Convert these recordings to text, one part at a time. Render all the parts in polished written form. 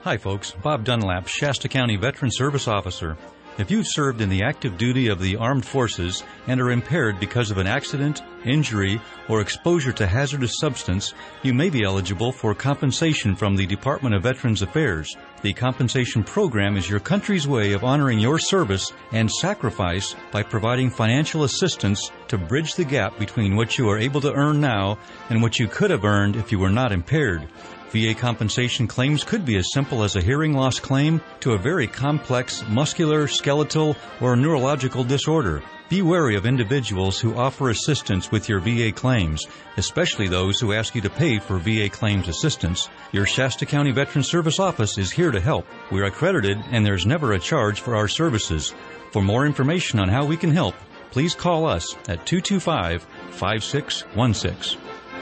Hi folks, Bob Dunlap, Shasta County Veteran Service Officer. If you've served in the active duty of the armed forces and are impaired because of an accident, injury, or exposure to hazardous substance, you may be eligible for compensation from the Department of Veterans Affairs. The compensation program is your country's way of honoring your service and sacrifice by providing financial assistance to bridge the gap between what you are able to earn now and what you could have earned if you were not impaired. VA compensation claims could be as simple as a hearing loss claim to a very complex muscular, skeletal, or neurological disorder. Be wary of individuals who offer assistance with your VA claims, especially those who ask you to pay for VA claims assistance. Your Shasta County Veteran Service Office is here to help. We're accredited and there's never a charge for our services. For more information on how we can help, please call us at 225-5616.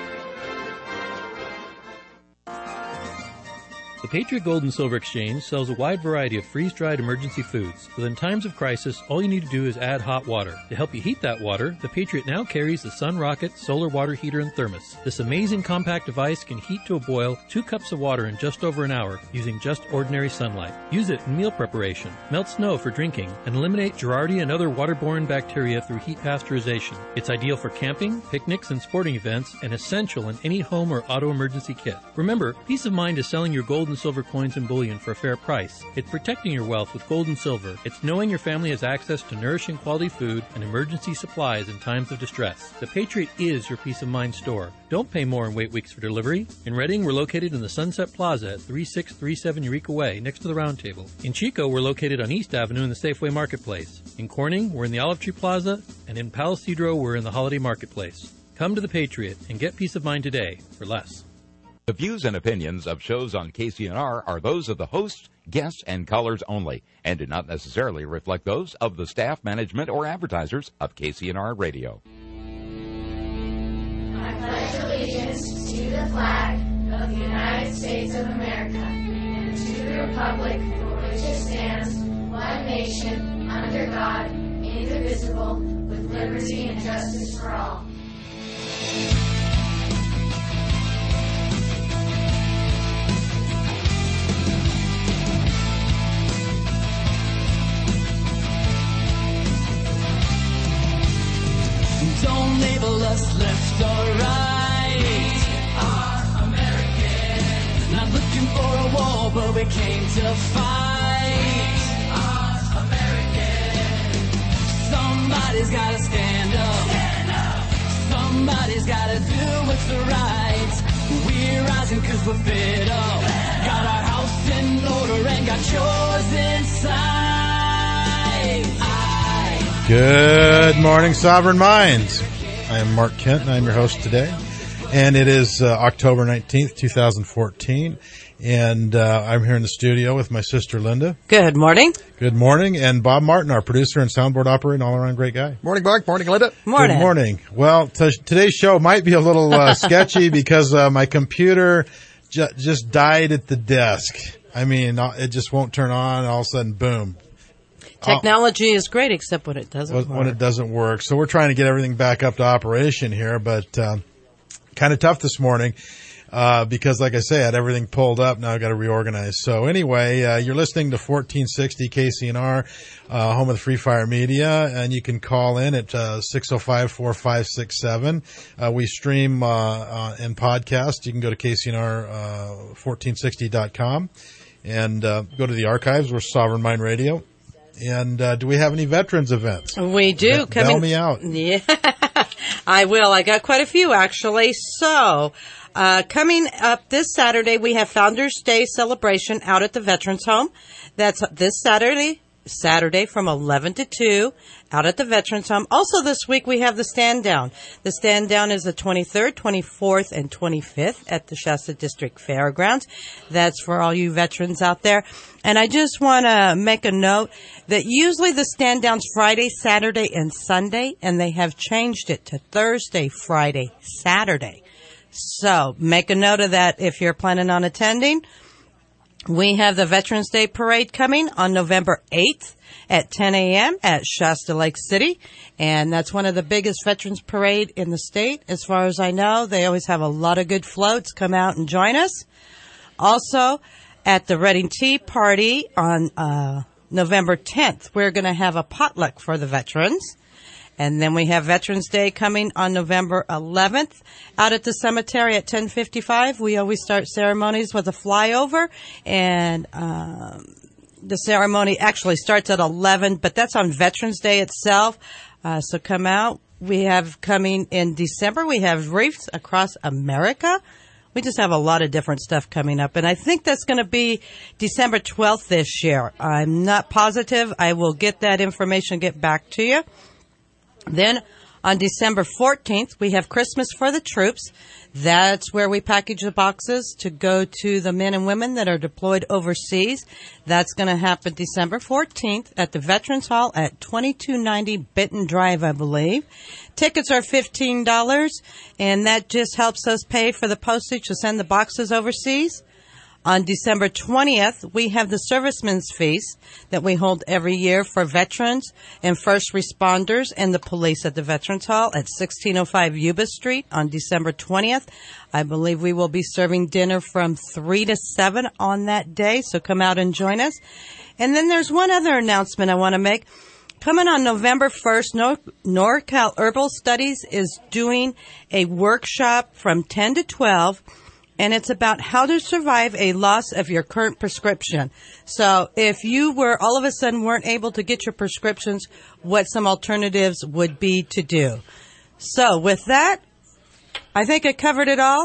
The Patriot Gold and Silver Exchange sells a wide variety of freeze-dried emergency foods. But in times of crisis, all you need to do is add hot water. To help you heat that water, the Patriot now carries the Sun Rocket Solar Water Heater and Thermos. This amazing compact device can heat to a boil 2 cups of water in just over an hour using just ordinary sunlight. Use it in meal preparation, melt snow for drinking, and eliminate Giardia and other waterborne bacteria through heat pasteurization. It's ideal for camping, picnics, and sporting events, and essential in any home or auto emergency kit. Remember, peace of mind is selling your gold and silver coins and bullion for a fair price. It's protecting your wealth with gold and silver. It's knowing your family has access to nourishing quality food and emergency supplies in times of distress. The Patriot is your peace of mind store. Don't pay more and wait weeks for delivery. In Reading, we're located in the Sunset Plaza at 3637 Eureka Way, next to the Round Table. In Chico, we're located on East Avenue in the Safeway Marketplace. In Corning, we're in the Olive Tree Plaza, and in Palo Cedro, we're in the Holiday Marketplace. Come to the Patriot and get peace of mind today for less. The views and opinions of shows on KCNR are those of the hosts, guests, and callers only, and do not necessarily reflect those of the staff, management, or advertisers of KCNR Radio. I pledge allegiance to the flag of the United States of America and to the republic for which it stands, one nation, under God, indivisible, with liberty and justice for all. Don't label us left or right. Are American. Not looking for a war, but we came to fight. Are American. Somebody's gotta stand up. Stand up. Somebody's gotta do what's right. We're rising 'cause we're fed up. Got our house in order and got yours inside. Good morning, Sovereign Minds. I am Mark Kent, and I'm your host today. And it is October 19th, 2014. And I'm here in the studio with my sister, Linda. Good morning. Good morning. And Bob Martin, our producer and soundboard operator and all-around great guy. Morning, Mark. Morning, Linda. Morning. Good morning. Well, today's show might be a little sketchy because my computer just died at the desk. I mean, it just won't turn on. All of a sudden, boom. Technology is great, except when it doesn't work. When it doesn't work. So we're trying to get everything back up to operation here, but kind of tough this morning because, like I say, I had everything pulled up. Now I've got to reorganize. So anyway, you're listening to 1460 KCNR, home of the Free Fire Media, and you can call in at 605-4567. We stream in podcast. You can go to KCNR1460.com and go to the archives. We're Sovereign Mind Radio. And do we have any veterans events? We do. Bail me out. Yeah, I will. I got quite a few, actually. So, coming up this Saturday, we have Founders Day celebration out at the Veterans Home. That's this Saturday from 11 to 2 out at the Veterans Home. Also this week we have the Stand Down. The Stand Down is the 23rd, 24th, and 25th at the Shasta District Fairgrounds. That's for all you veterans out there. And I just want to make a note that usually the Stand Down's Friday, Saturday, and Sunday, and they have changed it to Thursday, Friday, Saturday. So make a note of that if you're planning on attending. We have the Veterans Day Parade coming on November 8th at 10 a.m. at Shasta Lake City. And that's one of the biggest veterans parade in the state. As far as I know, they always have a lot of good floats. Come out and join us. Also, At the Reading Tea Party on November 10th, we're going to have a potluck for the veterans. And then we have Veterans Day coming on November 11th. Out at the cemetery at 10:55, we always start ceremonies with a flyover. And the ceremony actually starts at 11, but that's on Veterans Day itself. So come out. We have coming in December, we have Wreaths Across America. We just have a lot of different stuff coming up. And I think that's going to be December 12th this year. I'm not positive. I will get that information, get back to you. Then on December 14th, we have Christmas for the Troops. That's where we package the boxes to go to the men and women that are deployed overseas. That's going to happen December 14th at the Veterans Hall at 2290 Benton Drive, I believe. Tickets are $15, and that just helps us pay for the postage to send the boxes overseas. On December 20th, we have the Servicemen's Feast that we hold every year for veterans and first responders and the police at the Veterans Hall at 1605 Yuba Street on December 20th. I believe we will be serving dinner from 3 to 7 on that day, so come out and join us. And then there's one other announcement I want to make. Coming on November 1st, NorCal Herbal Studies is doing a workshop from 10 to 12, and it's about how to survive a loss of your current prescription. So if you were all of a sudden weren't able to get your prescriptions, what some alternatives would be to do. So with that, I think I covered it all.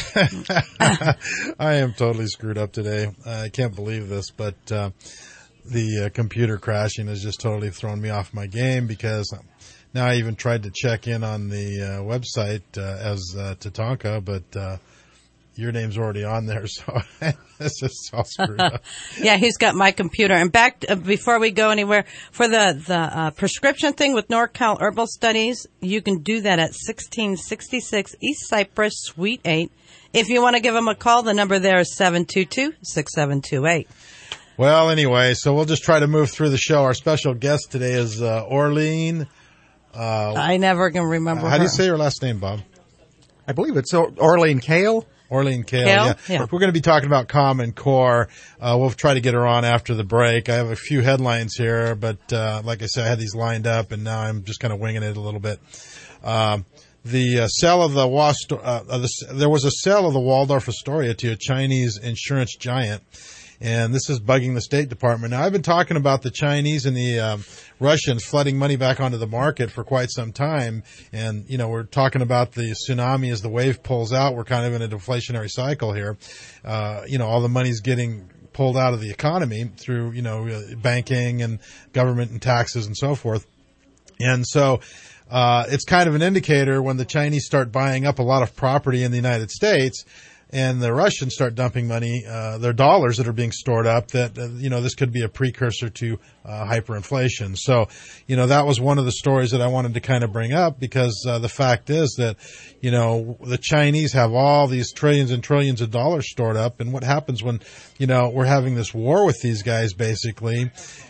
I am totally screwed up today. I can't believe this, but the computer crashing has just totally thrown me off my game, because now I even tried to check in on the website as Tatanka, but your name's already on there, so it's just all screwed up. Yeah, he's got my computer. And back before we go anywhere, for the prescription thing with NorCal Herbal Studies, you can do that at 1666 East Cypress, Suite 8. If you want to give them a call, the number there is 722-6728. Well, anyway, so we'll just try to move through the show. Our special guest today is Orlean. I never can remember How do you say your last name, Bob? I believe it's Orlean Kale. Orlean Kale, yeah. We're going to be talking about Common Core. We'll try to get her on after the break. I have a few headlines here, but like I said, I had these lined up, and now I'm just kind of winging it a little bit. The sale of there was a sale of the Waldorf Astoria to a Chinese insurance giant, and this is bugging the State Department. Now, I've been talking about the Chinese and the Russians flooding money back onto the market for quite some time. And, you know, we're talking about the tsunami as the wave pulls out. We're kind of in a deflationary cycle here. You know, all the money's getting pulled out of the economy through, you know, banking and government and taxes and so forth. And so, it's kind of an indicator when the Chinese start buying up a lot of property in the United States, and the Russians start dumping money, their dollars that are being stored up, that, you know, this could be a precursor to hyperinflation. So, you know, that was one of the stories that I wanted to kind of bring up, because the fact is that, you know, the Chinese have all these trillions and trillions of dollars stored up, and what happens when, you know, we're having this war with these guys, basically,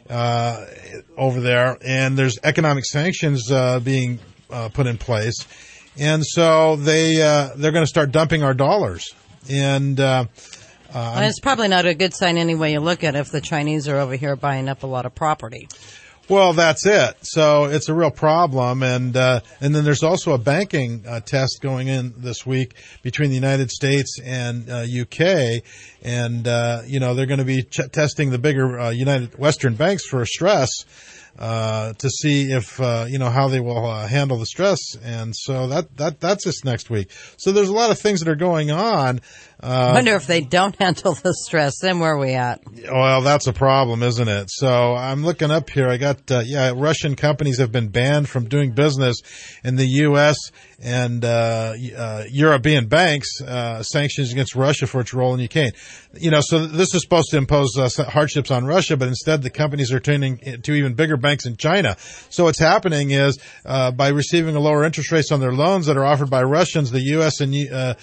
over there, and there's economic sanctions being put in place, and so they're going to start dumping our dollars. And it's probably not a good sign any way you look at it if the Chinese are over here buying up a lot of property. Well, that's it. So it's a real problem. And then there's also a banking test going in this week between the United States and UK. And, you know, they're going to be testing the bigger United Western banks for stress to see if, you know, how they will handle the stress. And so that's this next week. So there's a lot of things that are going on. I wonder if they don't handle the stress, then where are we at? Well, that's a problem, isn't it? So I'm looking up here. I got, Russian companies have been banned from doing business in the U.S. and European banks, sanctions against Russia for its role in Ukraine. You know, so this is supposed to impose hardships on Russia, but instead the companies are turning to even bigger banks in China. So what's happening is, by receiving a lower interest rates on their loans that are offered by Russians, the U.S. and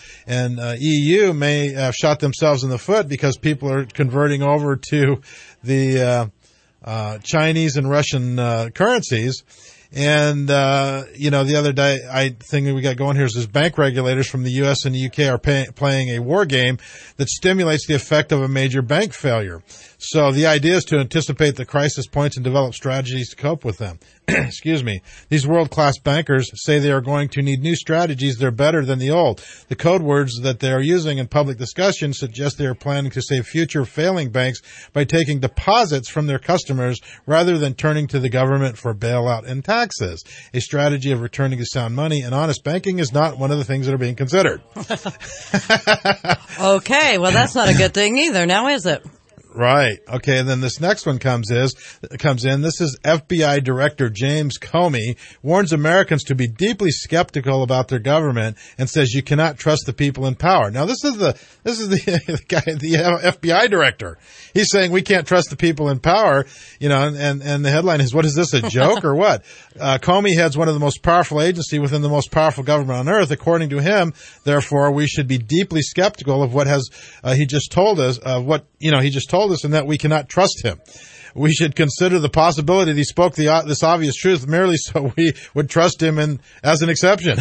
EU may have shot themselves in the foot, because people are converting over to the Chinese and Russian currencies. And, the other day, thing we got going here is bank regulators from the U.S. and the U.K. are playing a war game that stimulates the effect of a major bank failure. So the idea is to anticipate the crisis points and develop strategies to cope with them. Excuse me. These world-class bankers say they are going to need new strategies that are better than the old. The code words that they are using in public discussion suggest they are planning to save future failing banks by taking deposits from their customers rather than turning to the government for bailout and taxes. A strategy of returning to sound money and honest banking is not one of the things that are being considered. Okay, well, that's not a good thing either, now is it? Right. Okay. And then this next one comes in. This is FBI Director James Comey warns Americans to be deeply skeptical about their government and says you cannot trust the people in power. Now, this is the guy, the FBI director. He's saying we can't trust the people in power, and the headline is, what is this, a joke or what? Comey heads one of the most powerful agencies within the most powerful government on earth. According to him, therefore, we should be deeply skeptical of what he just told us, he just told us, and that we cannot trust him. We should consider the possibility that he spoke this obvious truth merely so we would trust him as an exception.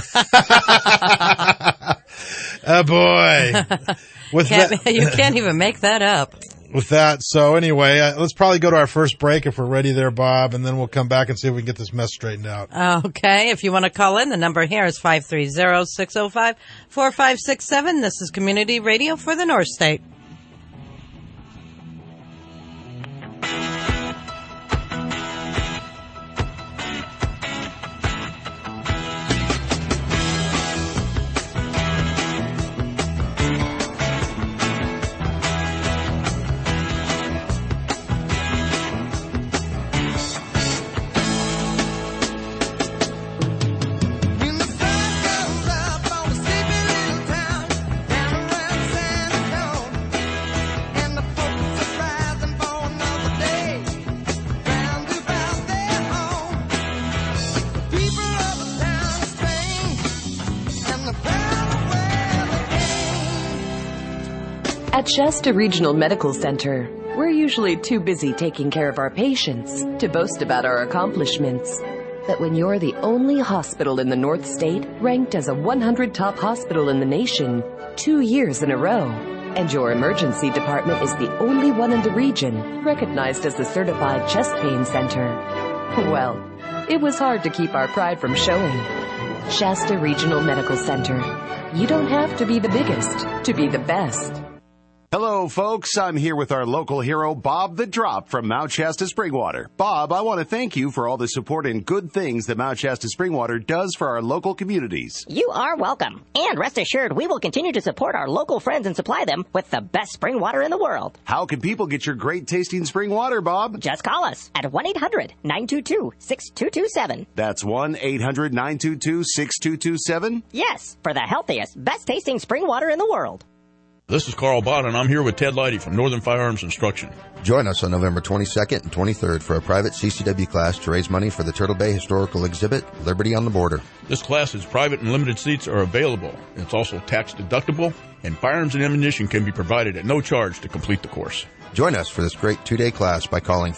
Oh boy. You can't even make that up. With that, so anyway, let's probably go to our first break if we're ready there, Bob, and then we'll come back and see if we can get this mess straightened out. Okay, if you want to call in, the number here is 530-605-4567. This is Community Radio for the North State. At Shasta Regional Medical Center, we're usually too busy taking care of our patients to boast about our accomplishments. But when you're the only hospital in the North State ranked as a 100 top hospital in the nation 2 years in a row, and your emergency department is the only one in the region recognized as the certified chest pain center, well, it was hard to keep our pride from showing. Shasta Regional Medical Center. You don't have to be the biggest to be the best. Hello, folks. I'm here with our local hero, Bob the Drop from Mount Shasta Springwater. Bob, I want to thank you for all the support and good things that Mount Shasta Springwater does for our local communities. You are welcome. And rest assured, we will continue to support our local friends and supply them with the best spring water in the world. How can people get your great tasting spring water, Bob? Just call us at 1-800-922-6227. That's 1-800-922-6227? Yes, for the healthiest, best tasting spring water in the world. This is Carl Bott, and I'm here with Ted Leidy from Northern Firearms Instruction. Join us on November 22nd and 23rd for a private CCW class to raise money for the Turtle Bay Historical Exhibit, Liberty on the Border. This class is private and limited seats are available. It's also tax deductible, and firearms and ammunition can be provided at no charge to complete the course. Join us for this great 2-day class by calling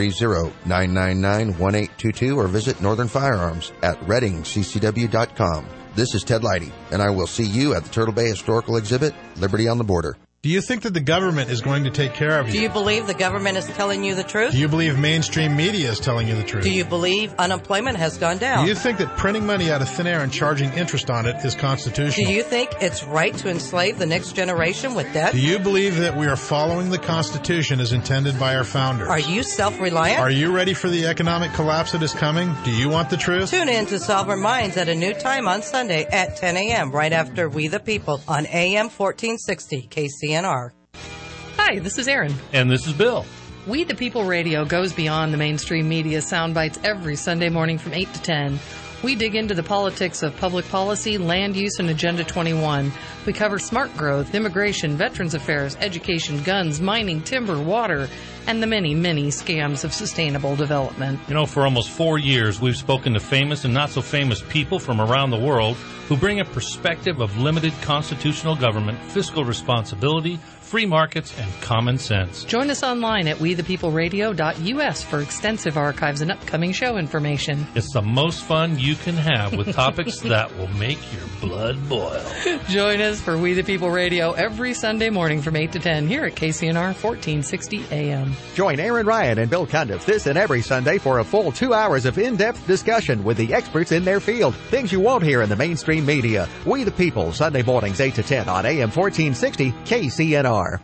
530-999-1822 or visit Northern Firearms at reddingccw.com. This is Ted Leidy, and I will see you at the Turtle Bay Historical Exhibit, Liberty on the Border. Do you think that the government is going to take care of you? Do you believe the government is telling you the truth? Do you believe mainstream media is telling you the truth? Do you believe unemployment has gone down? Do you think that printing money out of thin air and charging interest on it is constitutional? Do you think it's right to enslave the next generation with debt? Do you believe that we are following the Constitution as intended by our founders? Are you self-reliant? Are you ready for the economic collapse that is coming? Do you want the truth? Tune in to Sovereign Minds at a new time on Sunday at 10 a.m. right after We the People on AM 1460 KCNR. Hi, this is Aaron. And this is Bill. We the People Radio goes beyond the mainstream media sound bites every Sunday morning from 8 to 10. We dig into the politics of public policy, land use, and Agenda 21. We cover smart growth, immigration, veterans affairs, education, guns, mining, timber, water, and the many, many scams of sustainable development. You know, for almost 4 years, we've spoken to famous and not so famous people from around the world who bring a perspective of limited constitutional government, fiscal responsibility, free markets, and common sense. Join us online at wethepeopleradio.us for extensive archives and upcoming show information. It's the most fun you can have with topics that will make your blood boil. Join us for We the People Radio every Sunday morning from 8 to 10 here at KCNR 1460 AM. Join Aaron Ryan and Bill Cundiff this and every Sunday for a full 2 hours of in-depth discussion with the experts in their field. Things you won't hear in the mainstream media. We the People, Sunday mornings 8 to 10 on AM 1460 KCNR.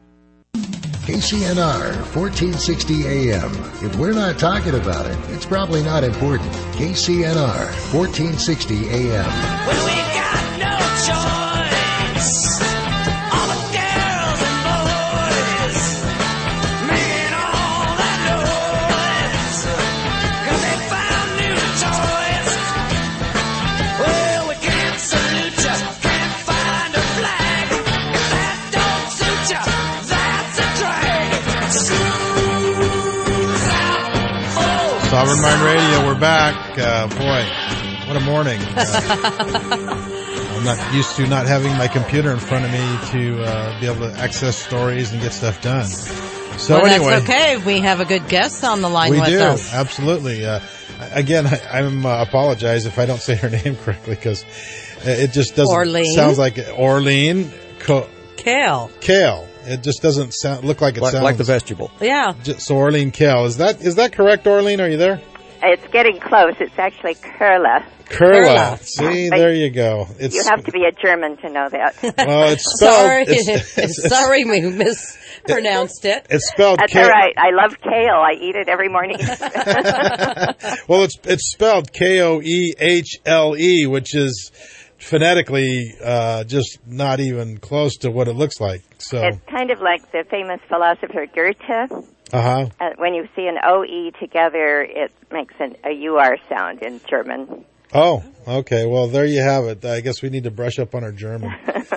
KCNR 1460 AM. If we're not talking about it, it's probably not important. KCNR 1460 AM. Well, we got no choice. All the girls and boys making all that noise 'cause they found new toys. Well, we can't salute ya, can't find a flag. If that don't suit ya, that's a drag. Screws out. Oh. Sovereign Mind Radio, we're back. Boy, what a morning. I'm not used to not having my computer in front of me to be able to access stories and get stuff done. So well, anyway. That's okay. We have a good guest on the line with us. We do, absolutely. Again, I'm apologize if I don't say her name correctly because it just doesn't sounds like Orleen Kale. Kale. It just doesn't look like it sounds like the vegetable. Yeah. So Orleen Kale, is that correct, Orleen? Are you there? It's getting close. It's actually Curla. Curla. See, there you go. You have to be a German to know that. Well, it's spelled. Sorry, we mispronounced it. It's spelled. That's all right. I love kale. I eat it every morning. Well, it's spelled Koehle, which is phonetically just not even close to what it looks like. So it's kind of like the famous philosopher Goethe. When you see an OE together, it makes a UR sound in German. Oh, okay. Well, there you have it. I guess we need to brush up on our German.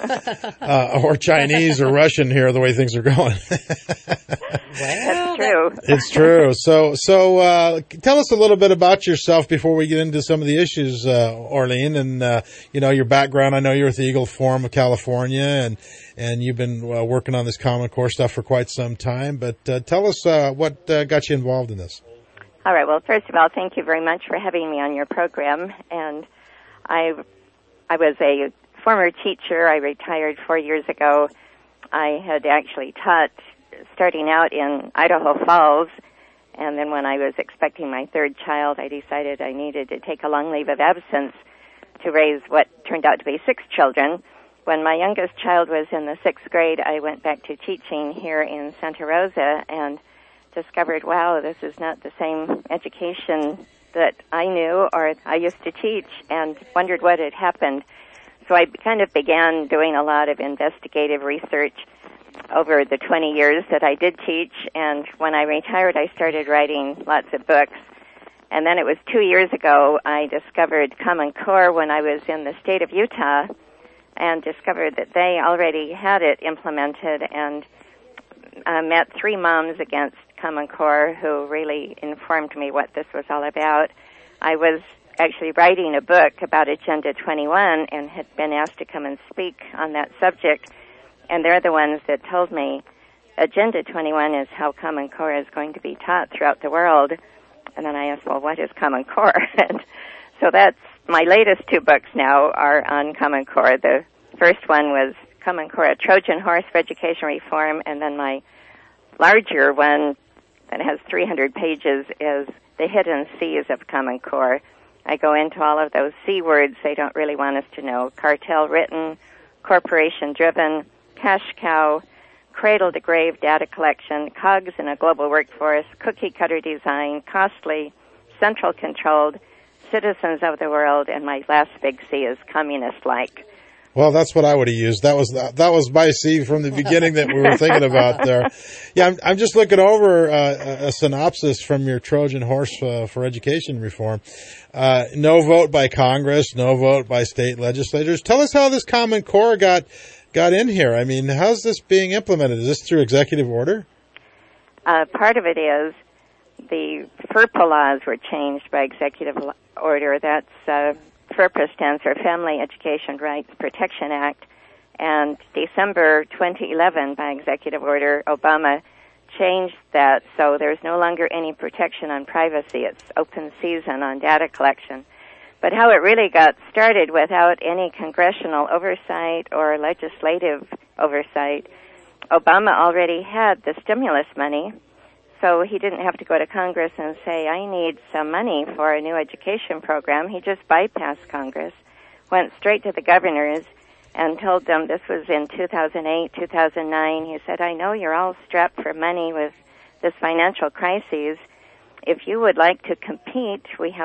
Or Chinese or Russian here, the way things are going. That's true. It's true. So tell us a little bit about yourself before we get into some of the issues, Orleen, and, your background. I know you're with the Eagle Forum of California, and you've been working on this Common Core stuff for quite some time. But tell us what got you involved in this. All right. Well, first of all, thank you very much for having me on your program. And I was a former teacher. I retired 4 years ago. I had actually taught starting out in Idaho Falls. And then when I was expecting my third child, I decided I needed to take a long leave of absence to raise what turned out to be 6 children. When my youngest child was in the 6th grade, I went back to teaching here in Santa Rosa and discovered, wow, this is not the same education that I knew or I used to teach, and wondered what had happened. So I kind of began doing a lot of investigative research over the 20 years that I did teach, and when I retired, I started writing lots of books. And then it was 2 years ago, I discovered Common Core when I was in the state of Utah, and discovered that they already had it implemented, and met 3 moms against Common Core who really informed me what this was all about. I was actually writing a book about Agenda 21 and had been asked to come and speak on that subject, and they're the ones that told me Agenda 21 is how Common Core is going to be taught throughout the world. And then I asked, well, what is Common Core? And so that's my latest 2 books now are on Common Core. The first one was Common Core, a Trojan Horse for Education Reform, and then my larger one that has 300 pages is The Hidden C's of Common Core. I go into all of those C words they don't really want us to know: cartel-written, corporation-driven, cash cow, cradle-to-grave data collection, cogs in a global workforce, cookie-cutter design, costly, central-controlled, citizens of the world, and my last big C is communist-like. Well, that's what I would have used. That was my C from the beginning that we were thinking about there. Yeah, I'm just looking over a synopsis from your Trojan Horse for Education Reform. No vote by Congress, no vote by state legislatures. Tell us how this Common Core got in here. I mean, how's this being implemented? Is this through executive order? Part of it is the FERPA laws were changed by executive order. That's FERPA stands for Family Education Rights Protection Act, And December 2011, by executive order, Obama changed that so there's no longer any protection on privacy. It's open season on data collection. But how it really got started without any congressional oversight or legislative oversight, Obama already had the stimulus money, so he didn't have to go to Congress and say, I need some money for a new education program. He just bypassed Congress, went straight to the governors, and told them, this was in 2008, 2009, he said, I know you're all strapped for money with this financial crisis. If you would like to compete, we have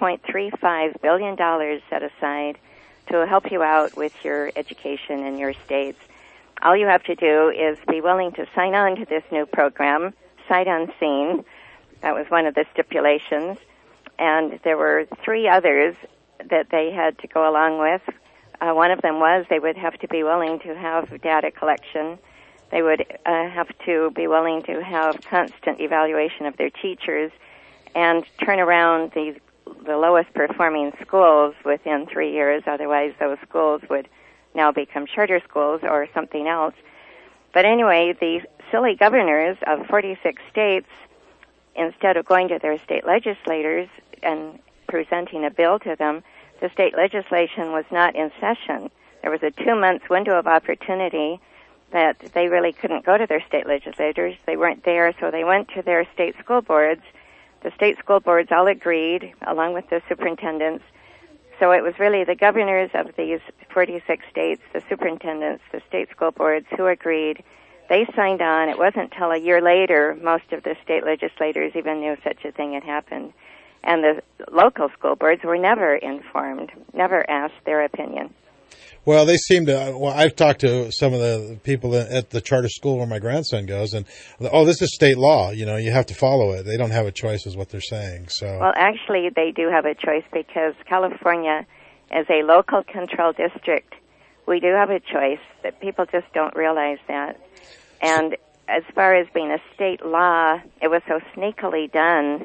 $4.35 billion set aside to help you out with your education in your states. All you have to do is be willing to sign on to this new program, sight unseen. That was one of the stipulations. And there were 3 others that they had to go along with. One of them was they would have to be willing to have data collection. They would have to be willing to have constant evaluation of their teachers and turn around the lowest performing schools within 3 years. Otherwise, those schools would now become charter schools or something else. But anyway, the silly governors of 46 states, instead of going to their state legislators and presenting a bill to them, the state legislation was not in session. There was a 2-month window of opportunity that they really couldn't go to their state legislators. They weren't there, so they went to their state school boards. The state school boards all agreed, along with the superintendents. So it was really the governors of these 46 states, the superintendents, the state school boards who agreed. They signed on. It wasn't until a year later most of the state legislators even knew such a thing had happened. And the local school boards were never informed, never asked their opinion. Well, they seem to, I've talked to some of the people at the charter school where my grandson goes, and, this is state law. You know, you have to follow it. They don't have a choice is what they're saying. So. Well, actually, they do have a choice because California is a local control district. We do have a choice, that people just don't realize that. And as far as being a state law, it was so sneakily done.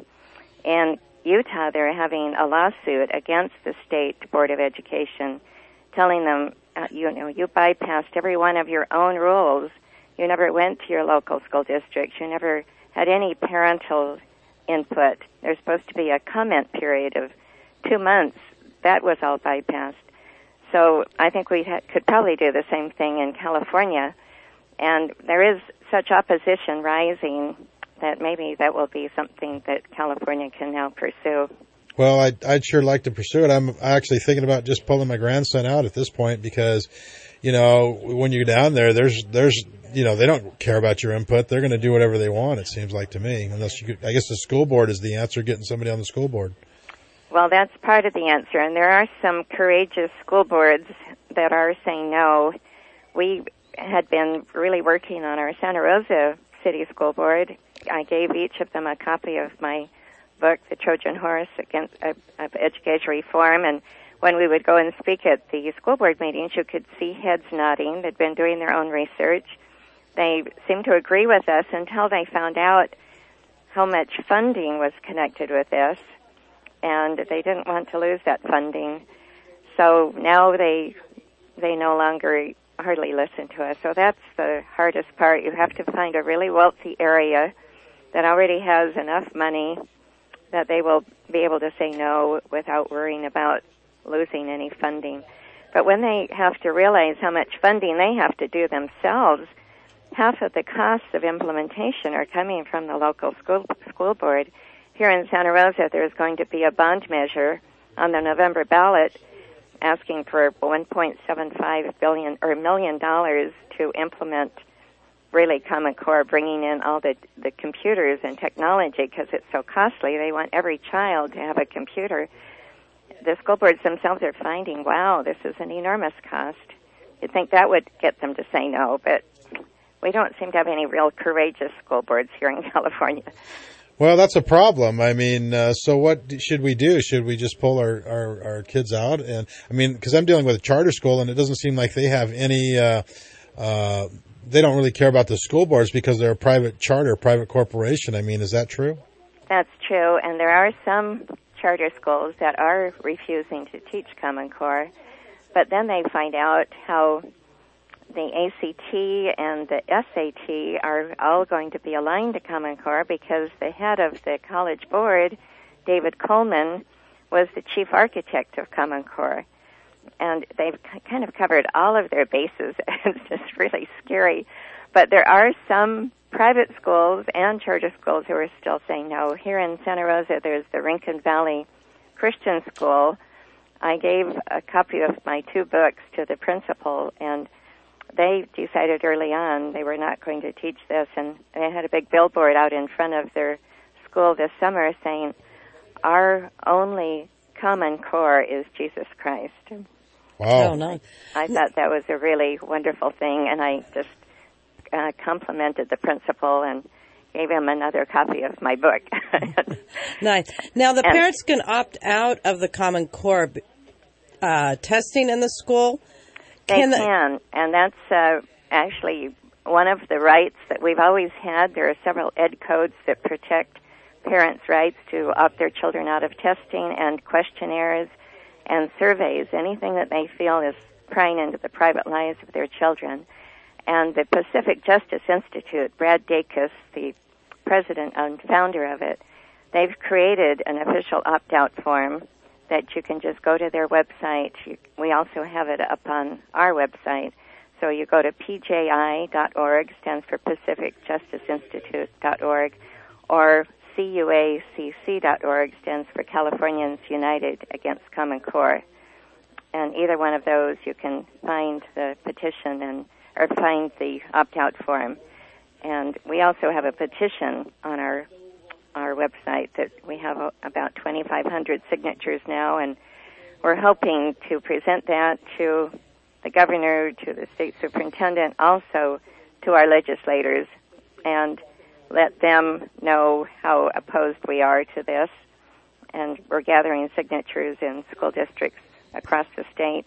In Utah, they're having a lawsuit against the State Board of Education, telling them, you bypassed every one of your own rules. You never went to your local school districts. You never had any parental input. There's supposed to be a comment period of 2 months. That was all bypassed. So I think we could probably do the same thing in California. And there is such opposition rising that maybe that will be something that California can now pursue. Well, I'd sure like to pursue it. I'm actually thinking about just pulling my grandson out at this point because, when you're down there, there's they don't care about your input. They're going to do whatever they want, it seems like to me, unless I guess the school board is the answer, getting somebody on the school board. Well, that's part of the answer, and there are some courageous school boards that are saying no. We had been really working on our Santa Rosa City School Board. I gave each of them a copy of my book, The Trojan Horse Against Education Reform, and when we would go and speak at the school board meetings, you could see heads nodding. They'd been doing their own research. They seemed to agree with us until they found out how much funding was connected with this, and they didn't want to lose that funding. So now they no longer hardly listen to us. So that's the hardest part. You have to find a really wealthy area that already has enough money that they will be able to say no without worrying about losing any funding. But when they have to realize how much funding they have to do themselves, half of the costs of implementation are coming from the local school board. Here in Santa Rosa, there's going to be a bond measure on the November ballot asking for $1.75 million to implement really Common Core, bringing in all the computers and technology because it's so costly. They want every child to have a computer. The school boards themselves are finding, wow, this is an enormous cost. You'd think that would get them to say no, but we don't seem to have any real courageous school boards here in California. Well, that's a problem. I mean, so what should we do? Should we just pull our kids out? And I mean, because I'm dealing with a charter school, and it doesn't seem like they have any. They don't really care about the school boards because they're a private corporation. I mean, is that true? That's true, and there are some charter schools that are refusing to teach Common Core, but then they find out how the ACT and the SAT are all going to be aligned to Common Core because the head of the College Board, David Coleman, was the chief architect of Common Core. And they've kind of covered all of their bases. It's just really scary. But there are some private schools and charter schools who are still saying no. Here in Santa Rosa, there's the Rincon Valley Christian School. I gave a copy of my 2 books to the principal, and they decided early on they were not going to teach this, and they had a big billboard out in front of their school this summer saying, "Our only Common Core is Jesus Christ." Wow. Oh, no. I thought that was a really wonderful thing, and I just complimented the principal and gave him another copy of my book. Nice. Now, the parents can opt out of the Common Core testing in the school. They can, and that's actually one of the rights that we've always had. There are several ed codes that protect parents' rights to opt their children out of testing and questionnaires and surveys, anything that they feel is prying into the private lives of their children. And the Pacific Justice Institute, Brad Dacus, the president and founder of it, they've created an official opt-out form that you can just go to their website. We also have it up on our website. So you go to pji.org, stands for Pacific Justice Institute.org, or CUACC.org, stands for Californians United Against Common Core. And either one of those, you can find the petition or find the opt-out form. And we also have a petition on our website that we have about 2,500 signatures now, and we're hoping to present that to the governor, to the state superintendent, also to our legislators, and let them know how opposed we are to this. And we're gathering signatures in school districts across the state.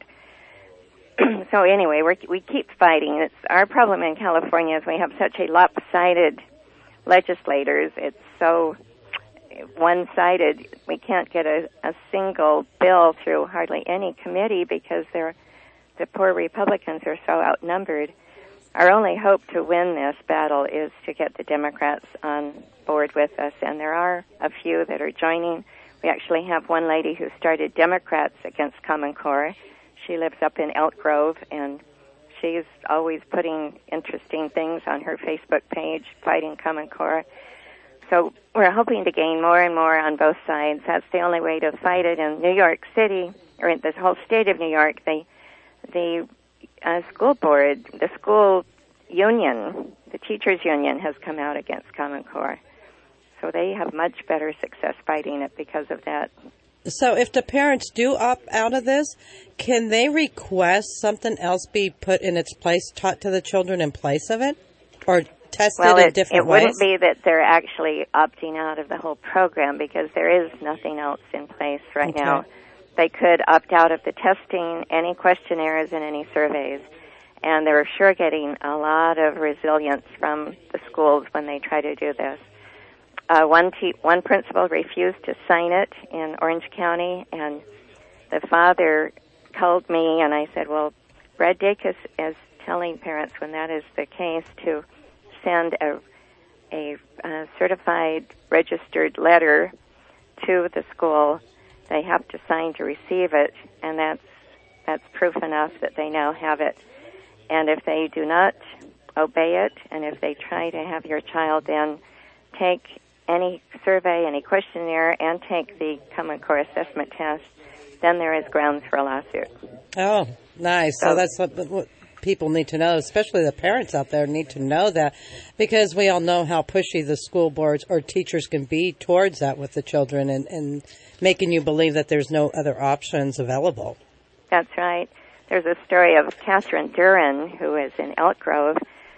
So anyway, we keep fighting. It's our problem in California is we have such a lopsided legislators. It's so one-sided. We can't get a single bill through hardly any committee because the poor Republicans are so outnumbered. Our only hope to win this battle is to get the Democrats on board with us, and there are a few that are joining. We actually have one lady who started Democrats Against Common Core. She lives up in Elk Grove, and she's always putting interesting things on her Facebook page, fighting Common Core. So we're hoping to gain more and more on both sides. That's the only way to fight it. In New York City, or in the whole state of New York, the school board, the school union, the teachers union has come out against Common Core. So they have much better success fighting it because of that. So if the parents do opt out of this, can they request something else be put in its place, taught to the children in place of it? Or tested in different ways? It wouldn't be that they're actually opting out of the whole program because there is nothing else in place right now. They could opt out of the testing, any questionnaires, and any surveys. And they're sure getting a lot of resilience from the schools when they try to do this. One principal refused to sign it in Orange County, and the father called me, and I said, well, Brad Dacus is telling parents when that is the case to send a certified, registered letter to the school. They have to sign to receive it, and that's proof enough that they now have it. And if they do not obey it, and if they try to have your child then take any survey, any questionnaire, and take the Common Core assessment test, then there is grounds for a lawsuit. Oh, nice. So that's what people need to know, especially the parents out there need to know that, because we all know how pushy the school boards or teachers can be towards that with the children and making you believe that there's no other options available. That's right. There's a story of Catherine Duran, who is in Elk Grove.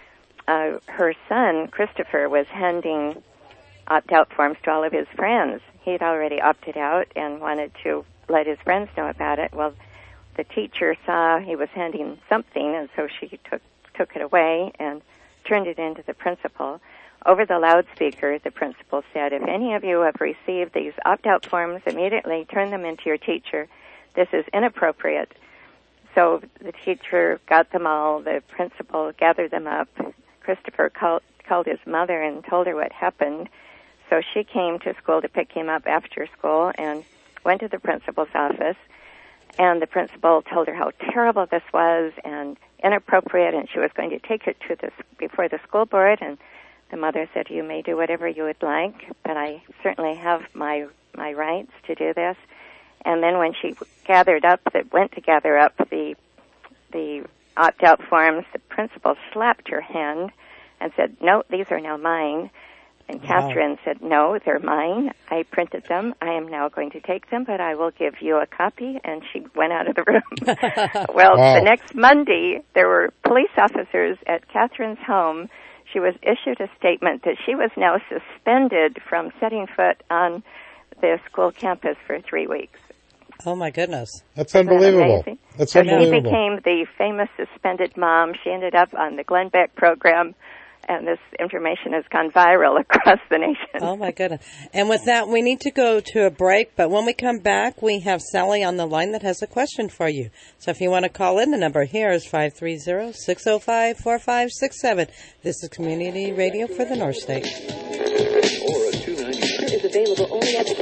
Her son, Christopher, was handing opt-out forms to all of his friends. He'd already opted out and wanted to let his friends know about it. Well, the teacher saw he was handing something, and so she took it away and turned it into the principal. Over the loudspeaker, the principal said, if any of you have received these opt-out forms, immediately turn them into your teacher. This is inappropriate. So the teacher got them all, the principal gathered them up. Christopher called his mother and told her what happened. So she came to school to pick him up after school and went to the principal's office. And the principal told her how terrible this was and inappropriate, and she was going to take it to before the school board. And the mother said, "You may do whatever you would like, but I certainly have my rights to do this." And then when she went to gather up the opt-out forms, the principal slapped her hand and said, "No, these are now mine." And Catherine said, "No, they're mine. I printed them. I am now going to take them, but I will give you a copy." And she went out of the room. Well, the next Monday, there were police officers at Catherine's home. She was issued a statement that she was now suspended from setting foot on the school campus for 3 weeks. Oh, my goodness. That's unbelievable. That's unbelievable. She became the famous suspended mom. She ended up on the Glenn Beck program, and this information has gone viral across the nation. Oh, my goodness. And with that, we need to go to a break, but when we come back, we have Sally on the line that has a question for you. So if you want to call in, the number here is 530-605-4567. This is Community Radio for the North State. Or a 290 is available only at the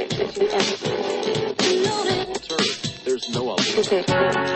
There's no alternative.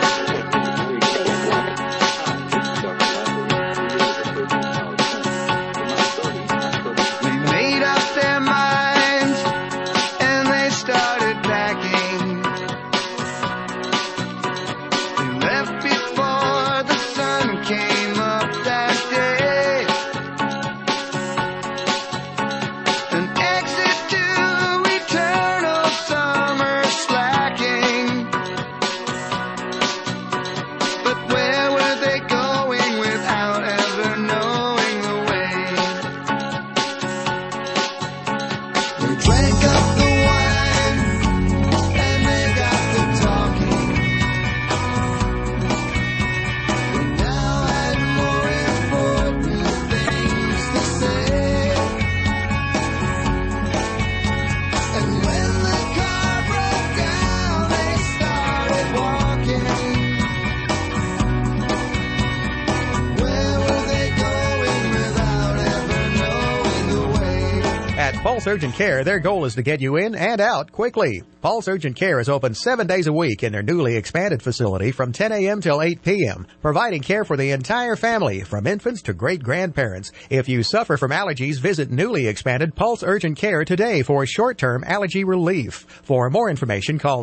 Pulse Urgent Care, their goal is to get you in and out quickly. Pulse Urgent Care is open 7 days a week in their newly expanded facility from 10 a.m. till 8 p.m., providing care for the entire family, from infants to great-grandparents. If you suffer from allergies, visit newly expanded Pulse Urgent Care today for short-term allergy relief. For more information, call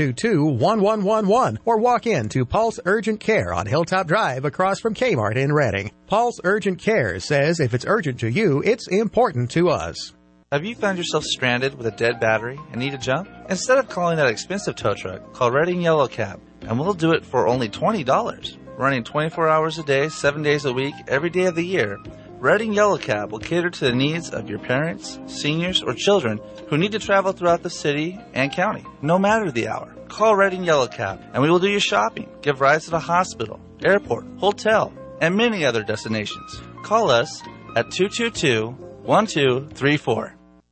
722-1111 or walk in to Pulse Urgent Care on Hilltop Drive across from Kmart in Reading. Pulse Urgent Care says if it's urgent to you, it's important to us. Have you found yourself stranded with a dead battery and need a jump? Instead of calling that expensive tow truck, call Reading Yellow Cab, and we'll do it for only $20. Running 24 hours a day, 7 days a week, every day of the year, Reading Yellow Cab will cater to the needs of your parents, seniors, or children who need to travel throughout the city and county, no matter the hour. Call Reading Yellow Cab, and we will do your shopping, give rides to the hospital, airport, hotel, and many other destinations. Call us at 222-1234.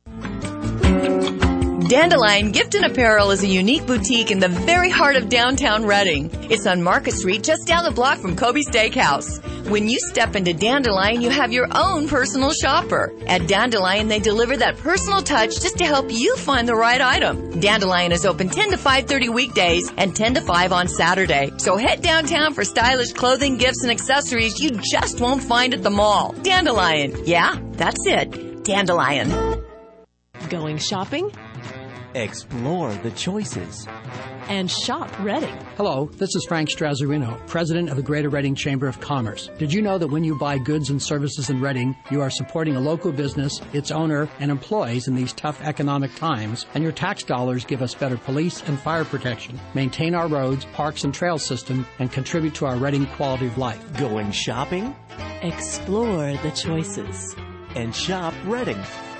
Dandelion Gift and Apparel is a unique boutique in the very heart of downtown Reading. It's on Market Street, just down the block from Kobe Steakhouse. When you step into Dandelion, you have your own personal shopper. At Dandelion, they deliver that personal touch just to help you find the right item. Dandelion is open 10 to 5:30 weekdays and 10 to 5 on Saturday. So head downtown for stylish clothing, gifts, and accessories you just won't find at the mall. Dandelion. Yeah, that's it. Dandelion. Going shopping? Explore the choices. And shop Reading. Hello, this is Frank Strazzarino, President of the Greater Reading Chamber of Commerce. Did you know that when you buy goods and services in Reading, you are supporting a local business, its owner, and employees in these tough economic times, and your tax dollars give us better police and fire protection, maintain our roads, parks, and trail system, and contribute to our Reading quality of life. Going shopping? Explore the choices. And shop Reading.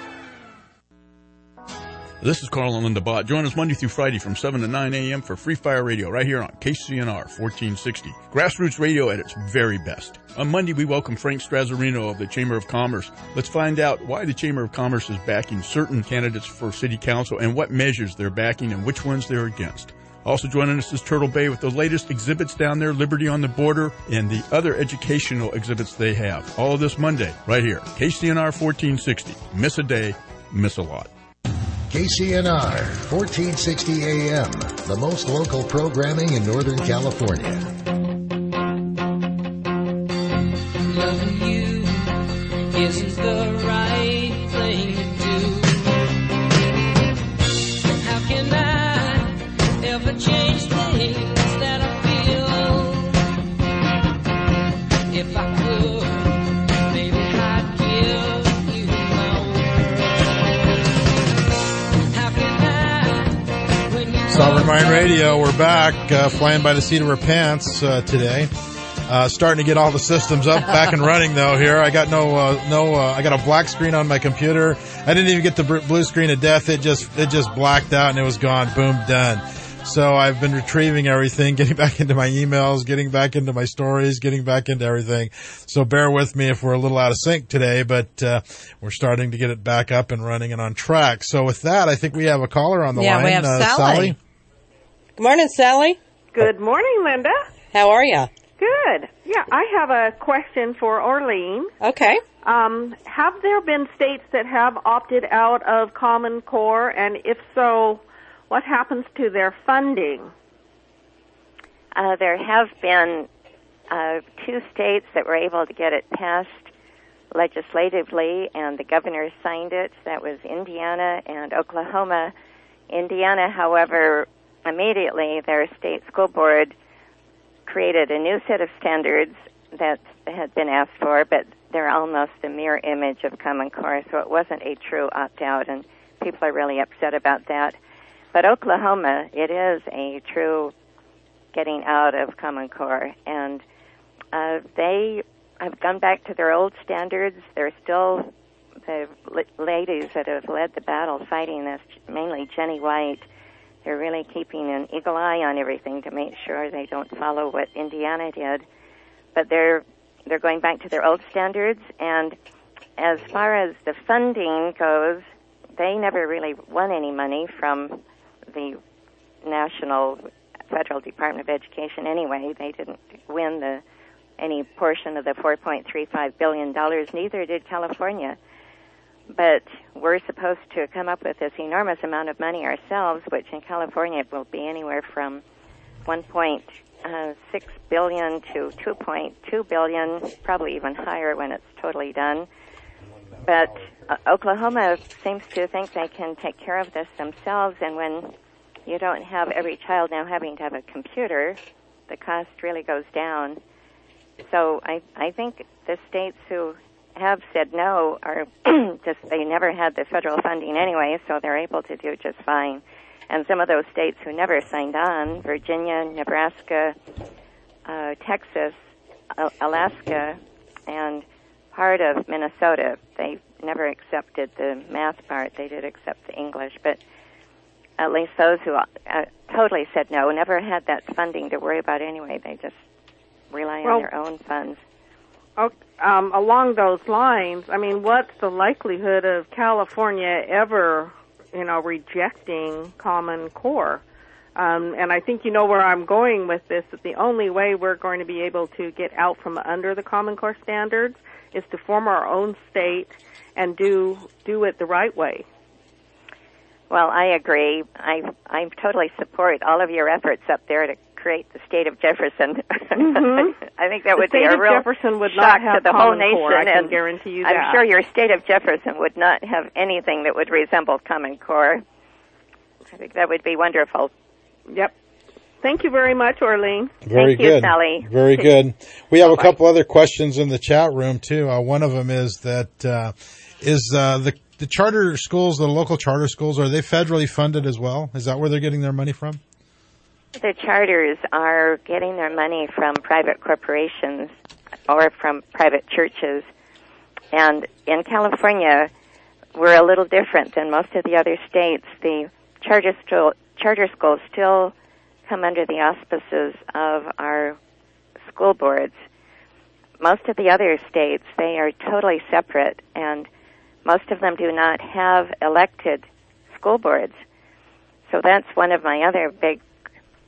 This is Carl and Linda Bott. Join us Monday through Friday from 7 to 9 a.m. for Free Fire Radio right here on KCNR 1460. Grassroots radio at its very best. On Monday, we welcome Frank Strazzarino of the Chamber of Commerce. Let's find out why the Chamber of Commerce is backing certain candidates for City Council and what measures they're backing and which ones they're against. Also joining us is Turtle Bay with the latest exhibits down there, Liberty on the Border, and the other educational exhibits they have. All of this Monday, right here. KCNR 1460. Miss a day, miss a lot. KCNR 1460 AM, the most local programming in Northern California. Loving you isn't the right thing to do. How can I ever change things that I feel? If I could, maybe I'd give you my world. How can I, when you Sovereign Mind Radio, we're back, flying by the seat of our pants today. Starting to get all the systems up, back and running though here. I got I got a black screen on my computer. I didn't even get the blue screen of death. It just blacked out and it was gone. Boom, done. So I've been retrieving everything, getting back into my emails, getting back into my stories, getting back into everything. So bear with me if we're a little out of sync today, but we're starting to get it back up and running and on track. So with that, I think we have a caller on the line. Yeah, we have Sally. Good morning, Sally. Good morning, Linda. How are you? Good. Yeah, I have a question for Orlean. Okay. Have there been states that have opted out of Common Core, and if so, what happens to their funding? There have been 2 states that were able to get it passed legislatively, and the governor signed it. That was Indiana and Oklahoma. Indiana, however, immediately their state school board created a new set of standards that had been asked for, but they're almost a mirror image of Common Core, so it wasn't a true opt-out, and people are really upset about that. But Oklahoma, it is a true getting out of Common Core, and they have gone back to their old standards. They're still the ladies that have led the battle fighting this, mainly Jenny White. They're really keeping an eagle eye on everything to make sure they don't follow what Indiana did. But they're going back to their old standards, and as far as the funding goes, they never really won any money from the National Federal Department of Education anyway. They didn't win any portion of the $4.35 billion, neither did California. But we're supposed to come up with this enormous amount of money ourselves, which in California will be anywhere from $1.6 billion to $2.2 billion, probably even higher when it's totally done. But Oklahoma seems to think they can take care of this themselves, and when you don't have every child now having to have a computer, the cost really goes down. So I think the states who have said no are just, they never had the federal funding anyway, so they're able to do just fine. And some of those states who never signed on, Virginia, Nebraska, Texas, Alaska, and part of Minnesota, they never accepted the math part. They did accept the English, but at least those who totally said no never had that funding to worry about anyway. They just rely on their own funds. Along those lines, I mean, what's the likelihood of California ever, rejecting Common Core? And I think you know where I'm going with this, that the only way we're going to be able to get out from under the Common Core standards is to form our own state and do it the right way. Well, I agree. I totally support all of your efforts up there to create the state of Jefferson. Mm-hmm. I think that would be a real Jefferson would shock not have to the whole Common nation. Core, I can and guarantee you that. I'm sure your state of Jefferson would not have anything that would resemble Common Core. I think that would be wonderful. Yep. Thank you very much, Orlean. Very Thank you, good. Sally. Very good. We have a couple other questions in the chat room, too. One of them is that the charter schools, the local charter schools, are they federally funded as well? Is that where they're getting their money from? The charters are getting their money from private corporations or from private churches. And in California, we're a little different than most of the other states. The charter schools still come under the auspices of our school boards. Most of the other states, they are totally separate, and most of them do not have elected school boards. So that's one of my other big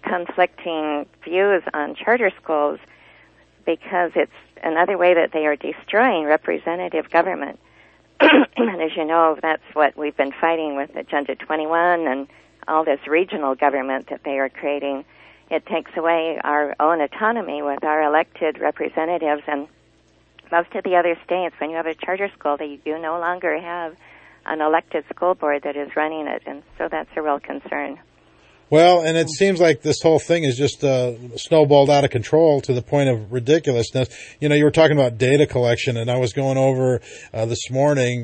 conflicting views on charter schools because it's another way that they are destroying representative government. And as you know, that's what we've been fighting with Agenda 21 and all this regional government that they are creating. It takes away our own autonomy with our elected representatives. And most of the other states, when you have a charter school, they do no longer have an elected school board that is running it. And so that's a real concern. Well, and it seems like this whole thing is just snowballed out of control to the point of ridiculousness. You know, you were talking about data collection, and I was going over this morning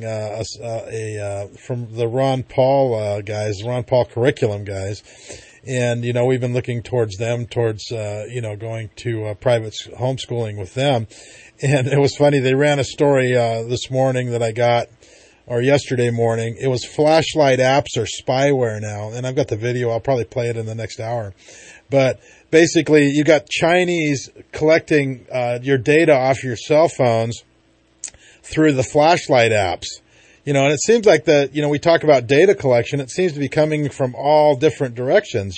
from the Ron Paul guys, Ron Paul curriculum guys. And, you know, we've been looking towards them, going to private homeschooling with them. And it was funny. They ran a story this morning that I got, or yesterday morning. It was flashlight apps or spyware now. And I've got the video. I'll probably play it in the next hour. But basically, you got Chinese collecting your data off your cell phones through the flashlight apps. You know, and it seems like we talk about data collection. It seems to be coming from all different directions,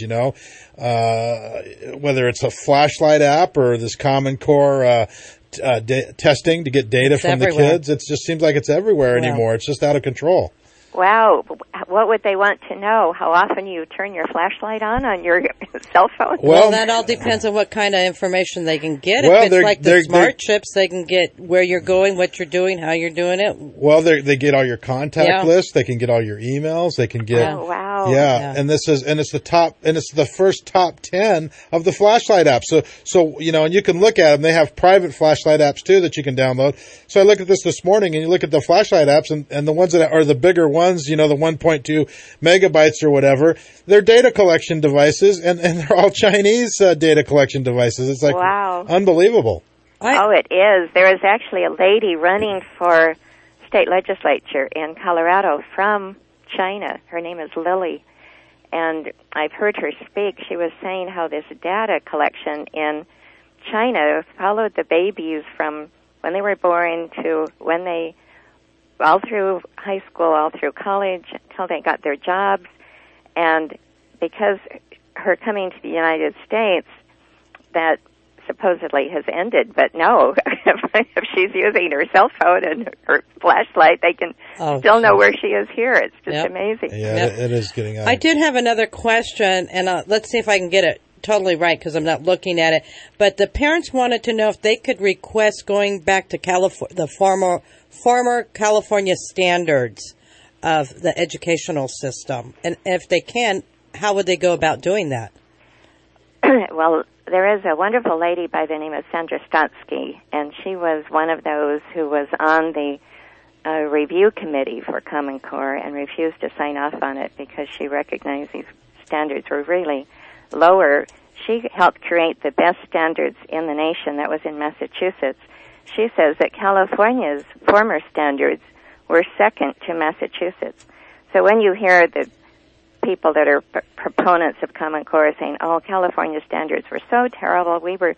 whether it's a flashlight app or this Common Core testing to get data from the kids. It just seems like it's everywhere anymore. It's just out of control. Wow. What would they want to know? How often you turn your flashlight on your cell phone? Well, that all depends on what kind of information they can get. If it's like the smart chips, they can get where you're going, what you're doing, how you're doing it. Well, they get all your contact lists. They can get all your emails. They can get. Oh, wow. Yeah. And it's the first top 10 of the flashlight apps. So, and you can look at them. They have private flashlight apps too that you can download. So I looked at this morning, and you look at the flashlight apps and the ones that are the bigger ones, the 1.2 megabytes or whatever, they're data collection devices, and they're all Chinese data collection devices. It's like unbelievable. Oh, it is. There is actually a lady running for state legislature in Colorado from China. Her name is Lily, and I've heard her speak. She was saying how this data collection in China followed the babies from when they were born to when they all through high school, all through college, until they got their jobs. And because her coming to the United States, that supposedly has ended. But no, if she's using her cell phone and her flashlight, they can still know where she is here. It's just amazing. Yeah, it is getting out. I did have another question, and let's see if I can get it totally right because I'm not looking at it. But the parents wanted to know if they could request going back to the former California standards of the educational system. And if they can, how would they go about doing that? Well, there is a wonderful lady by the name of Sandra Stotsky, and she was one of those who was on the review committee for Common Core and refused to sign off on it because she recognized these standards were really lower. She helped create the best standards in the nation. That was in Massachusetts. She says that California's former standards were second to Massachusetts. So when you hear the people that are proponents of Common Core saying, oh, California standards were so terrible, we were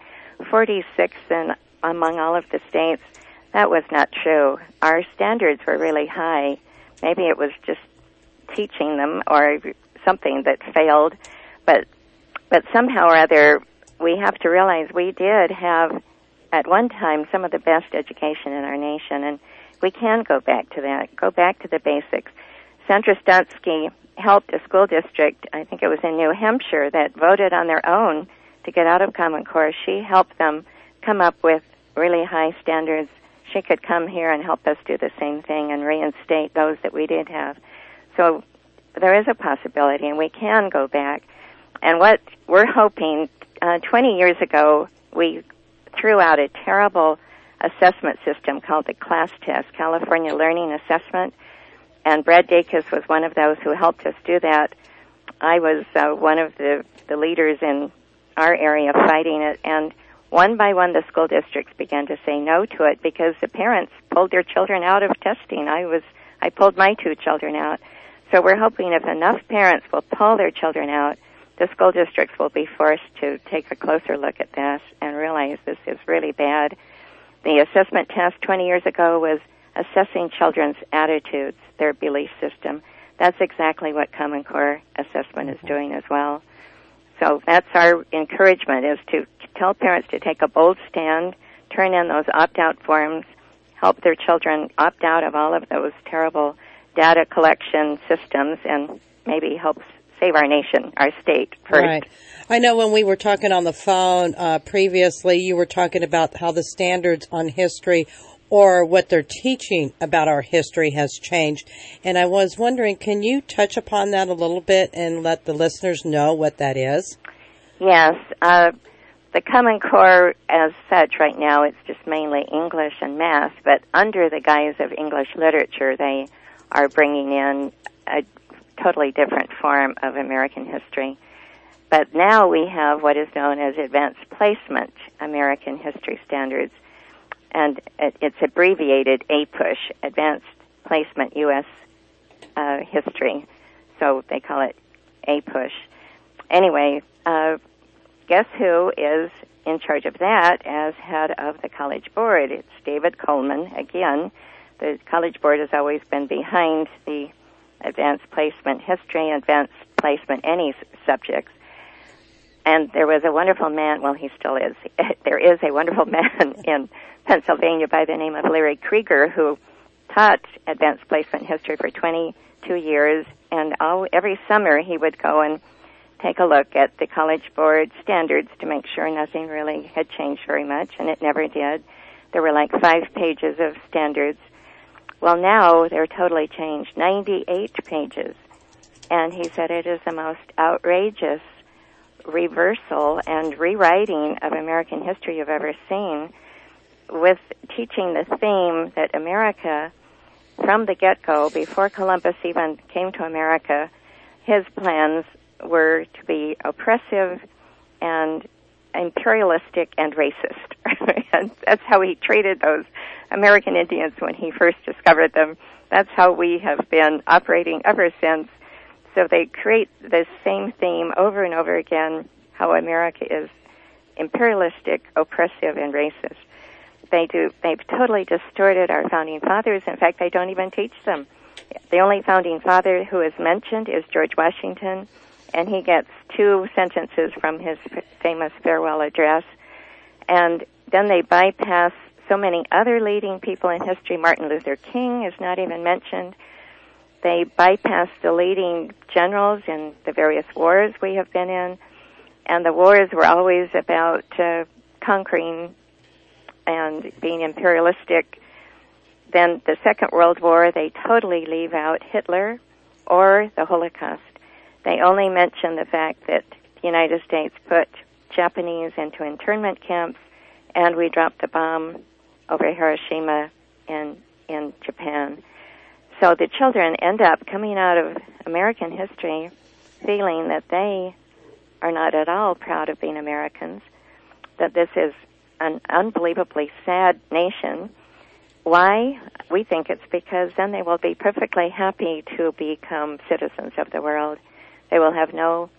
46th among all of the states, that was not true. Our standards were really high. Maybe it was just teaching them or something that failed, but somehow or other, we have to realize we did have at one time some of the best education in our nation, and we can go back to that, go back to the basics. Sandra Stotsky helped a school district, I think it was in New Hampshire, that voted on their own to get out of Common Core. She helped them come up with really high standards. She could come here and help us do the same thing and reinstate those that we did have. So there is a possibility, and we can go back. And what we're hoping, 20 years ago, we threw out a terrible assessment system called the CLASS test, California Learning Assessment, and Brad Dacus was one of those who helped us do that. I was one of the leaders in our area fighting it, and one by one the school districts began to say no to it because the parents pulled their children out of testing. I pulled my 2 children out. So we're hoping if enough parents will pull their children out, the school districts will be forced to take a closer look at this and realize this is really bad. The assessment test 20 years ago was assessing children's attitudes, their belief system. That's exactly what Common Core assessment is doing as well. So that's our encouragement, is to tell parents to take a bold stand, turn in those opt-out forms, help their children opt out of all of those terrible data collection systems, and maybe help save our nation, our state first. Right. I know when we were talking on the phone previously, you were talking about how the standards on history or what they're teaching about our history has changed. And I was wondering, can you touch upon that a little bit and let the listeners know what that is? Yes. The Common Core, as such, right now, it's just mainly English and math, but under the guise of English literature, they are bringing in a totally different form of American history. But now we have what is known as Advanced Placement American History Standards, and it's abbreviated APUSH, Advanced Placement U.S. History. So they call it APUSH. Anyway, guess who is in charge of that as head of the College Board? It's David Coleman. Again, the College Board has always been behind the Advanced Placement History, Advanced Placement any subjects. And there was a wonderful man, well, he still is. There is a wonderful man in Pennsylvania by the name of Larry Krieger, who taught Advanced Placement History for 22 years, and every summer he would go and take a look at the College Board standards to make sure nothing really had changed very much, and it never did. There were like 5 pages of standards. Well, now they're totally changed, 98 pages. And he said it is the most outrageous reversal and rewriting of American history you've ever seen, with teaching the theme that America, from the get-go, before Columbus even came to America, his plans were to be oppressive and imperialistic and racist. And that's how he treated those American Indians when he first discovered them. That's how we have been operating ever since. So they create this same theme over and over again, how America is imperialistic, oppressive, and racist. They've totally distorted our founding fathers. In fact, they don't even teach them. The only founding father who is mentioned is George Washington, and he gets 2 sentences from his famous farewell address. And then they bypass so many other leading people in history. Martin Luther King is not even mentioned. They bypass the leading generals in the various wars we have been in, and the wars were always about conquering and being imperialistic. Then the Second World War, they totally leave out Hitler or the Holocaust. They only mention the fact that the United States put Japanese into internment camps, and we dropped the bomb over Hiroshima in Japan. So the children end up coming out of American history feeling that they are not at all proud of being Americans, that this is an unbelievably sad nation. Why? We think it's because then they will be perfectly happy to become citizens of the world. They will have no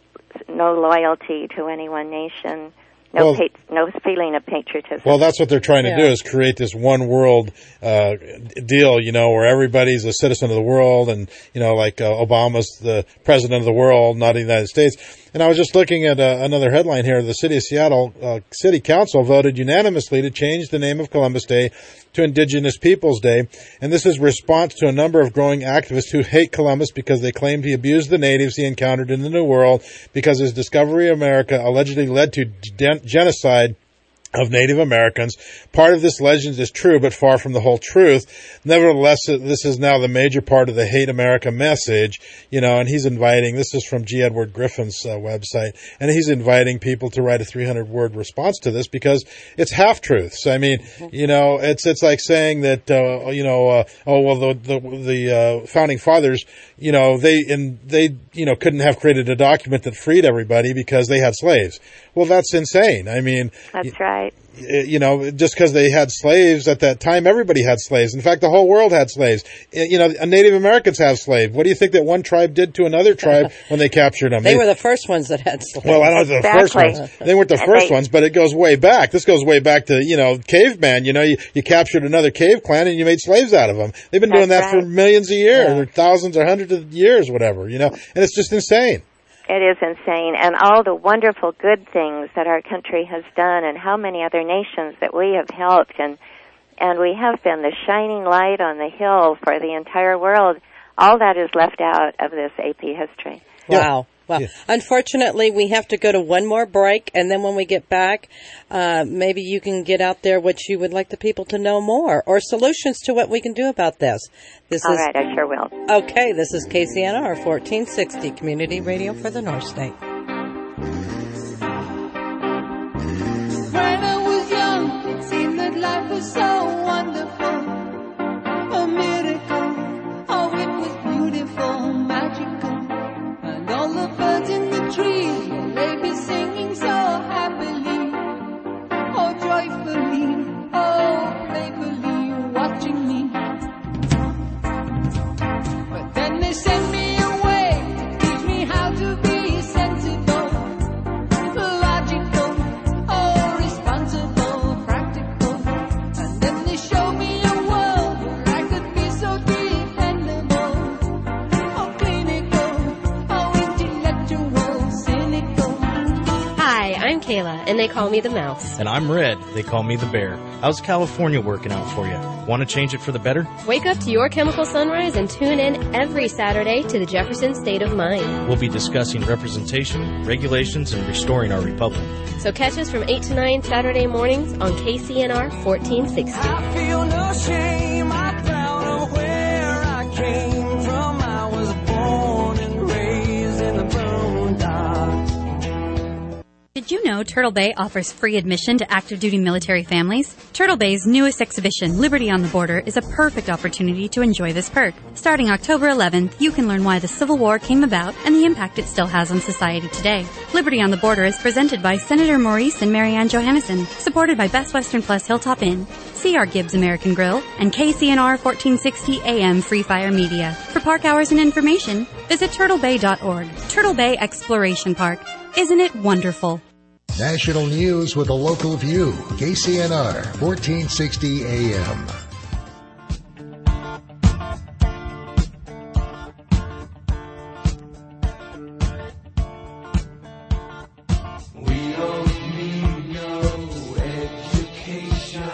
loyalty to any one nation, no feeling of patriotism. Well, that's what they're trying to do, is create this one world deal, where everybody's a citizen of the world, and, like Obama's the president of the world, not the United States. And I was just looking at another headline here. The City of Seattle City Council voted unanimously to change the name of Columbus Day to Indigenous Peoples Day. And this is response to a number of growing activists who hate Columbus because they claimed he abused the natives he encountered in the New World, because his discovery of America allegedly led to genocide of Native Americans. Part of this legend is true, but far from the whole truth. Nevertheless, this is now the major part of the Hate America message, and he's inviting, this is from G. Edward Griffin's website, and he's inviting people to write a 300-word response to this because it's half-truths. I mean, it's like saying that, the founding fathers, they couldn't have created a document that freed everybody because they had slaves. Well, that's insane. I mean, that's right. Just because they had slaves at that time, everybody had slaves. In fact, the whole world had slaves. Native Americans have slaves. What do you think that one tribe did to another tribe when they captured them? They were the first ones that had slaves. Well, I don't know the first ones. They weren't the first ones, but it goes way back. This goes way back to, caveman. You captured another cave clan and you made slaves out of them. They've been doing that for millions of years, or thousands or hundreds of years, whatever, and it's just insane. It is insane, and all the wonderful good things that our country has done, and how many other nations that we have helped, and we have been the shining light on the hill for the entire world. All that is left out of this AP history. Wow. Well, unfortunately, we have to go to one more break, and then when we get back, maybe you can get out there what you would like the people to know more, or solutions to what we can do about this. All right, I sure will. Okay, this is KCNR 1460, Community Radio for the North State. When I was young, it seemed that life was so wonderful, a miracle. Oh, it was beautiful, magical. And all the birds in the trees, they be singing so happily, oh joyfully, oh playfully, watching me. But then they sent me away to teach me how to be sensible, logical, oh responsible, practical. And then they showed me a world where I could be so dependable, oh clinical, oh intellectual, cynical. Hi, I'm Kayla, and they call me the mouse. And I'm Red. They call me the bear. How's California working out for you? Want to change it for the better? Wake up to your chemical sunrise and tune in every Saturday to the Jefferson State of Mind. We'll be discussing representation, regulations, and restoring our republic. So catch us from 8 to 9 Saturday mornings on KCNR 1460. I feel no shame, I'm proud of where I came from. I was born and raised in the boondocks. Did you know Turtle Bay offers free admission to active duty military families? Turtle Bay's newest exhibition, Liberty on the Border, is a perfect opportunity to enjoy this perk. Starting October 11th, you can learn why the Civil War came about and the impact it still has on society today. Liberty on the Border is presented by Senator Maurice and Marianne Johannesson, supported by Best Western Plus Hilltop Inn, C.R. Gibbs American Grill, and KCNR 1460 AM Free Fire Media. For park hours and information, visit turtlebay.org. Turtle Bay Exploration Park. Isn't it wonderful? National news with a local view. KCNR 1460 AM. We don't need no education.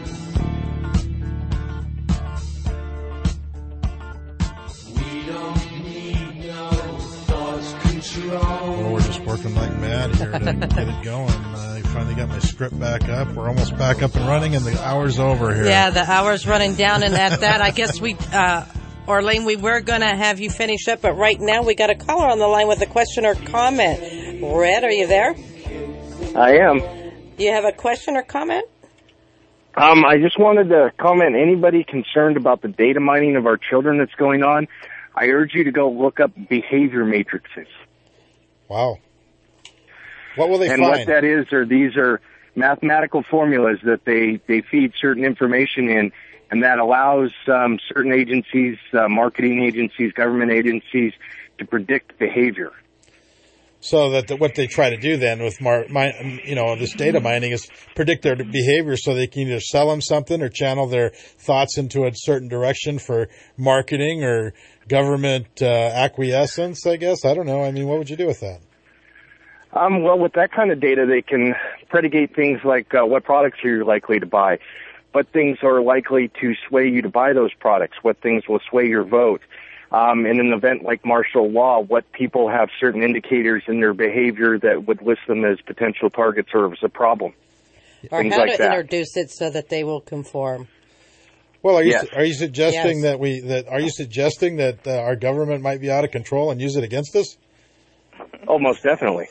We don't need no thought control. Well, we're just working like mad here to get it going. I finally got my script back up. We're almost back up and running, and the hour's over here. Yeah, the hour's running down, and at that, I guess Orlean, we were going to have you finish up, but right now we got a caller on the line with a question or comment. Red, are you there? I am. You have a question or comment? I just wanted to comment, anybody concerned about the data mining of our children that's going on, I urge you to go look up behavior matrices. Wow. What will they and find? What that is, these are mathematical formulas that they feed certain information in, and that allows certain agencies, marketing agencies, government agencies, to predict behavior. So that what they try to do then with this data mining is predict their behavior, so they can either sell them something or channel their thoughts into a certain direction for marketing or government acquiescence, I guess. I don't know. I mean, what would you do with that? Well, with that kind of data, they can predicate things like what products are you likely to buy, what things are likely to sway you to buy those products, what things will sway your vote. In an event like martial law, what people have certain indicators in their behavior that would list them as potential targets or as a problem. Or things how like to that. introduce it so that they will conform. Well, are you Yes. suggesting Yes. that our government might be out of control and use it against us? Oh, most definitely.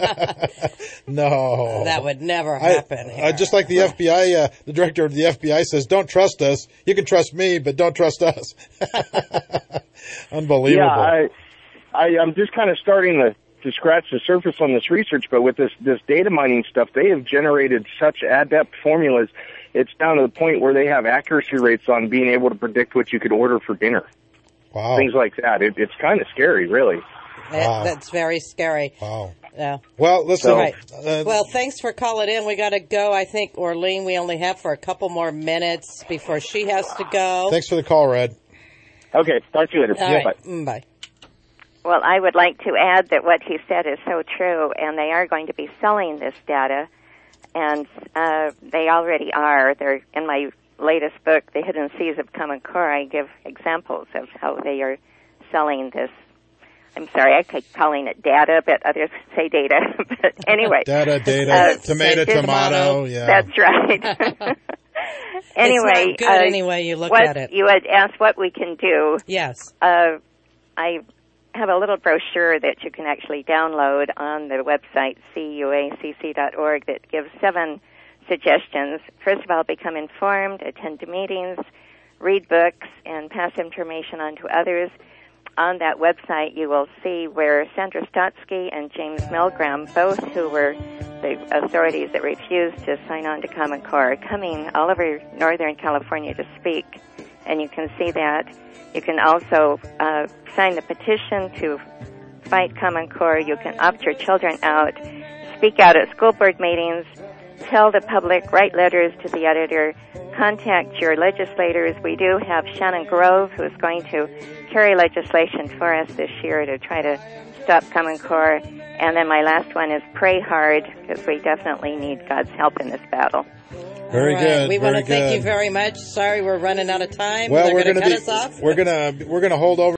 No. That would never happen. Just like the FBI, the director of the FBI says, don't trust us. You can trust me, but don't trust us. Unbelievable. Yeah, I'm just kind of starting to scratch the surface on this research, but with this data mining stuff, they have generated such adept formulas. It's down to the point where they have accuracy rates on being able to predict what you could order for dinner. Wow. Things like that. It's kind of scary, really. Wow. That's very scary. Wow. Yeah. Well, listen. Right. Well, thanks for calling in. We got to go. I think, Orlean, we only have for a couple more minutes before she has to go. Thanks for the call, Red. Okay. Talk to you later. All Yeah, right. bye. Bye. Well, I would like to add that what he said is so true, and they are going to be selling this data, and they already are. They're in my latest book, The Hidden Seas of Common Core. I give examples of how they are selling this. I'm sorry, I keep calling it data, but others say data. But anyway. Data, tomato, yeah. That's right. Anyway. It's not good anyway you look at it. You had asked what we can do. Yes. I have a little brochure that you can actually download on the website, cuacc.org, that gives 7 suggestions. First of all, become informed, attend to meetings, read books, and pass information on to others. On that website, you will see where Sandra Stotsky and James Milgram, both who were the authorities that refused to sign on to Common Core, are coming all over Northern California to speak. And you can see that. You can also sign the petition to fight Common Core. You can opt your children out, speak out at school board meetings, tell the public, write letters to the editor, contact your legislators. We do have Shannon Grove, who is going to carry legislation for us this year to try to stop Common Core. And then my last one is pray hard, because we definitely need God's help in this battle. Very good. We want to thank you very much. Sorry, we're running out of time. Well, They're going to cut us off. We're going to hold over.